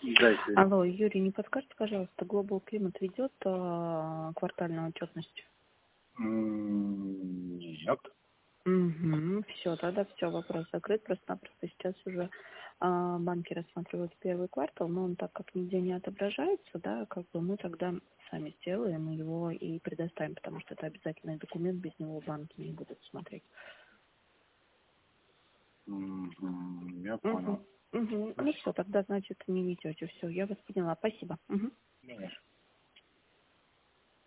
Да, Юрий. Алло, Юрий, не подскажете, пожалуйста, Global Climate ведет квартальную отчетность? Нет. Угу, все, тогда все, вопрос закрыт. Просто-напросто сейчас уже банки рассматривают первый квартал, но он так как нигде не отображается, да, как бы мы тогда сами сделаем его и предоставим, потому что это обязательный документ, без него банки не будут смотреть. Я понял. Угу. Ну все, тогда, значит, не ведете. Все, я вас поняла. Спасибо. Угу.